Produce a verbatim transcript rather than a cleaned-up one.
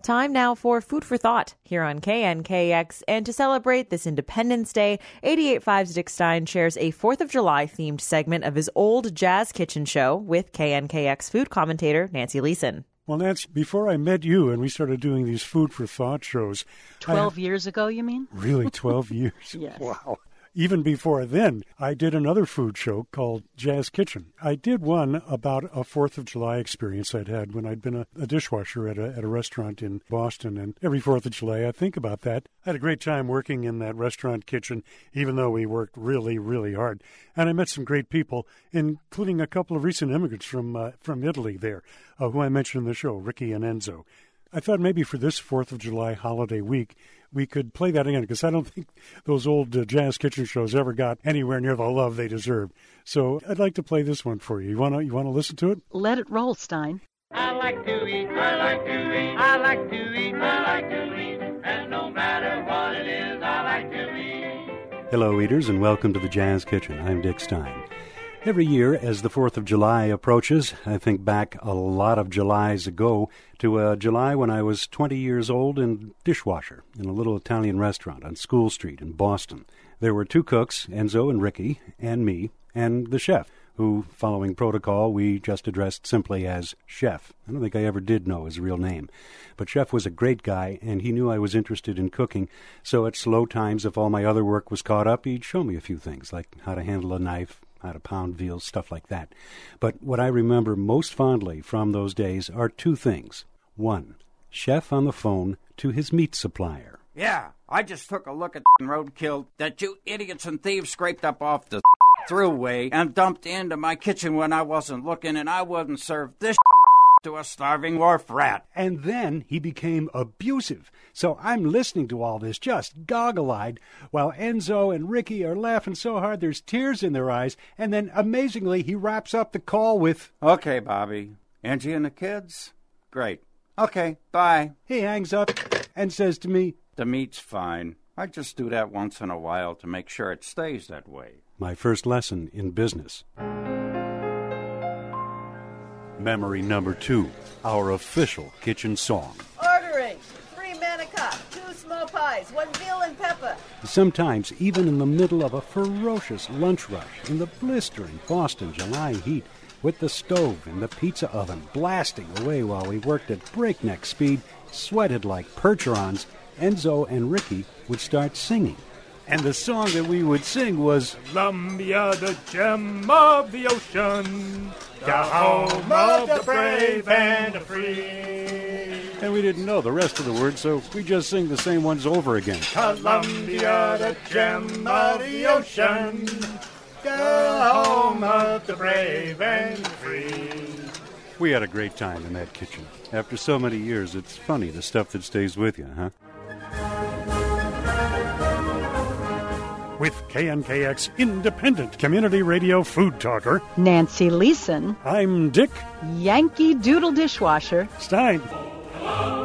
Time now for Food for Thought here on K N K X. And to celebrate this Independence Day, eighty-eight point five's Dick Stein shares a fourth of July themed segment of his old Jazz Kitchen show with K N K X food commentator Nancy Leeson. Well, Nancy, before I met you and we started doing these Food for Thought shows... Twelve I, years ago, you mean? Really, twelve years? Yes. Wow. Even before then, I did another food show called Jazz Kitchen. I did one about a fourth of July experience I'd had when I'd been a, a dishwasher at a, at a restaurant in Boston. And every fourth of July, I think about that. I had a great time working in that restaurant kitchen, even though we worked really, really hard. And I met some great people, including a couple of recent immigrants from uh, from Italy there, uh, who I mentioned in the show, Ricky and Enzo. I thought maybe for this fourth of July holiday week, we could play that again, because I don't think those old uh, Jazz Kitchen shows ever got anywhere near the love they deserved. So I'd like to play this one for you. You want to you want to listen to it? Let it roll, Stein. I like to eat, I like to eat, I like to eat, I like to eat, and no matter what it is, I like to eat. Hello, eaters, and welcome to the Jazz Kitchen. I'm Dick Stein. Every year, as the fourth of July approaches, I think back a lot of Julys ago to a July when I was twenty years old and dishwasher in a little Italian restaurant on School Street in Boston. There were two cooks, Enzo and Ricky, and me, and the chef, who, following protocol, we just addressed simply as Chef. I don't think I ever did know his real name. But Chef was a great guy, and he knew I was interested in cooking, so at slow times, if all my other work was caught up, he'd show me a few things, like how to handle a knife, how to pound veal, stuff like that. But what I remember most fondly from those days are two things. One, Chef on the phone to his meat supplier. Yeah, I just took a look at the roadkill that you idiots and thieves scraped up off the throughway and dumped into my kitchen when I wasn't looking, and I wouldn't serve this to a starving wharf rat. And then he became abusive. So I'm listening to all this just goggle-eyed while Enzo and Ricky are laughing so hard there's tears in their eyes, and then amazingly he wraps up the call with, "Okay, Bobby. Angie and the kids? Great. Okay, bye." He hangs up and says to me, "The meat's fine. I just do that once in a while to make sure it stays that way." My first lesson in business. Memory number two, our official kitchen song. Ordering three manicotti, two small pies, one veal and pepper. Sometimes, even in the middle of a ferocious lunch rush, in the blistering Boston July heat, with the stove and the pizza oven blasting away while we worked at breakneck speed, sweated like percherons, Enzo and Ricky would start singing. And the song that we would sing was Columbia, the gem of the ocean, the home of the brave and the free. And we didn't know the rest of the words, so we just sing the same ones over again. Columbia, the gem of the ocean, the home of the brave and the free. We had a great time in that kitchen. After so many years, it's funny the stuff that stays with you, huh? With K N K X Independent Community Radio Food Talker, Nancy Leeson, I'm Dick Yankee Doodle Dishwasher Stein. Hello.